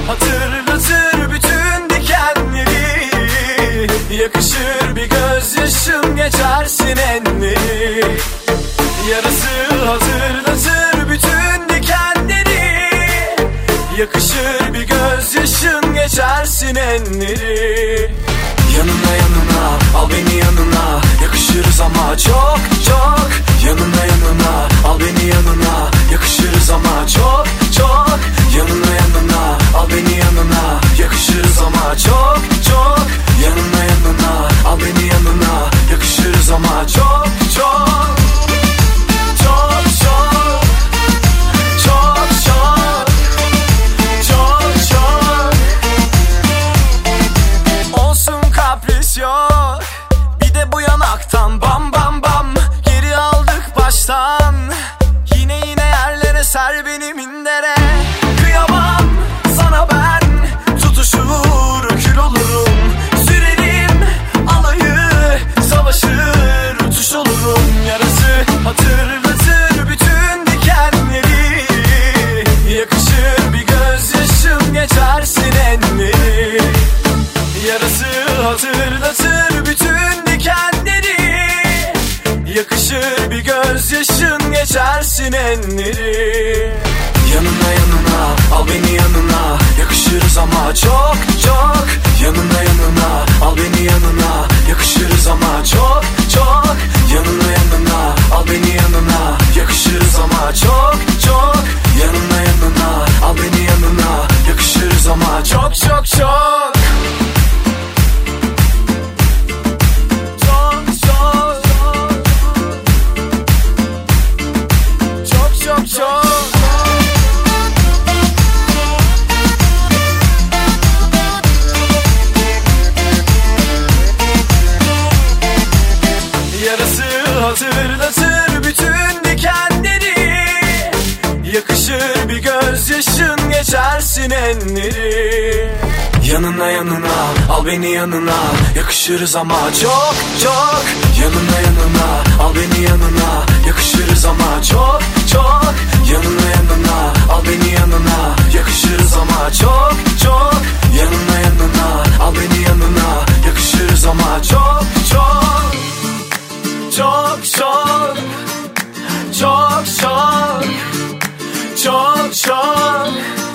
hatırlatır bütün dikenleri. Yakışır bir gözyaşım, geçersin enleri. Yarası hatırlatır bütün dikenleri. Yakışır bir gözyaşım, geçersin enleri. Yanına yanına, al beni yanına, yakışırız ama çok çok. Yanına yanına, al beni yanına, yakışırız ama çok çok. Yanına yanına, al beni yanına, yakışırız ama çok çok. Yanına yanına, al beni yanına, yakışırız ama çok çok. Çok çok, çok çok, çok çok. Olsun kapris yok, bir de bu yanaktan bam bam bam. Geri aldık baştan, yine yerlere ser beni mindere. Kıyamam sana ben, tutuşur kül olurum. Sürerim alayı, savaşır uçuş olurum. Yarası hatırlatır bütün dikenleri. Yakışır bir gözyaşım, geçersin enleri. Yarası hatırlatır bütün dikenleri. Yakışır bir gözyaşın, geçersin enleri. Yanına yanına, al beni yanına, yakışırız ama çok çok. Yanına yanına, al beni yanına, yakışırız ama çok çok. Yanına yanına, al beni yanına, yakışırız ama çok çok. Yanına yanına, al beni yanına, yakışırız ama çok çok çok. Çok çok. Yarası hatırlatır bütün dikenleri. Yakışır bir gözyaşın, geçersin enleri. Yanına yanına, al beni yanına, yakışırız ama çok çok. Yanına yanına, al beni yanına, yakışırız ama çok çok. Yanına yanına, al beni yanına, yakışırız ama çok çok. Yanına yanına, al beni yanına, yakışırız ama çok çok. Çok çok, çok çok, çok çok.